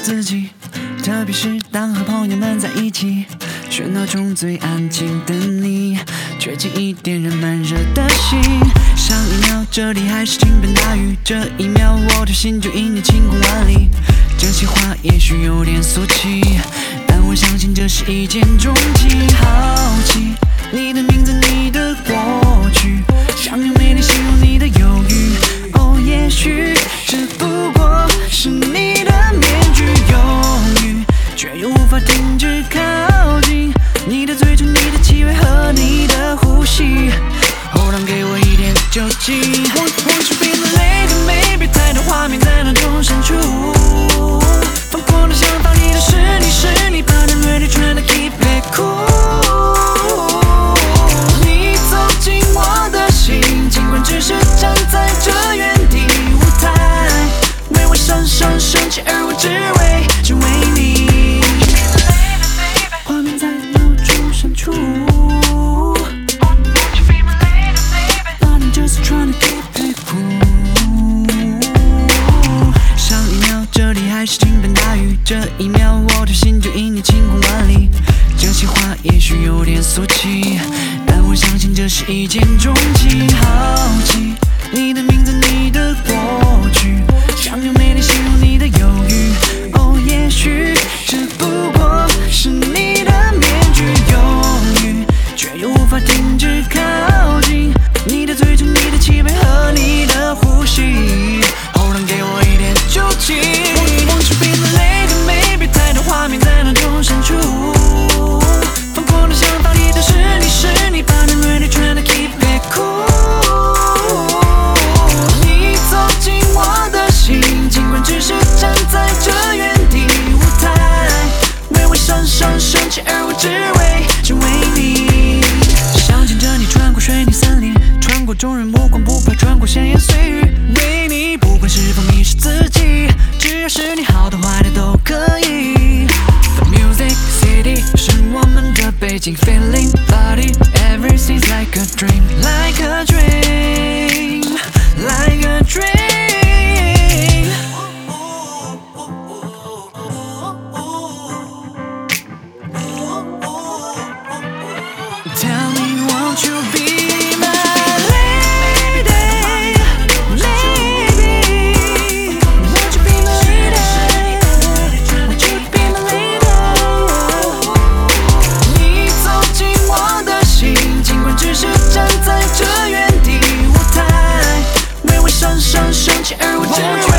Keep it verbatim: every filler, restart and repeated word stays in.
自己，特别是当和朋友们在一起，喧闹中最安静的你，却轻易点燃慢热的心。上一秒这里还是倾盆大雨，这一秒我的心就因你晴空万里。这些话也许有点俗气，但我相信这是一见钟情。好奇你的名字，你的过去，想用美丽形容你的忧郁。哦，也许只不过是你的面具，忧郁却又无法停止靠近。你的嘴唇，你的气味和你的呼吸，哦，让给我一点酒精。Won't you be my lady， 没别太多画面在脑中闪出，疯狂的想到你的是你是你，把人 ready trying to keep it cool。你走进我的心，尽管只是站在这原地舞台，为我闪闪升起，而我只为只为你。画面在脑中闪出。还是倾盆大雨，这一秒我的心就因你晴空万里。这些话也许有点俗气，但我相信这是一见钟情。好奇你的名字，你的过去，想用美丽形容你的忧郁。哦，也许只不过是你的面具，忧郁却又无法停止靠近。你的嘴唇，你的气味和你的呼吸，哦，能给我一点酒精。画面在脑中闪出，疯狂的想到你的是你是你，把人 ready trying to keep it cool。你走进我的心，尽管只是站在这原地舞台，为我闪闪升起，而我只为只为你。想牵着你穿过水泥森林，穿过众人目光不怕，穿过闲言碎语，为你不管是否迷失自己，只要是你好的坏的都可以。是我们的背景 ，feeling body everything's like a dream, like a dream, like a dream. Tell me, won't you be my lady, lady? Won't you be my lady? Won't you be my lady?只是站在这原地舞台，为我闪闪升起，而我只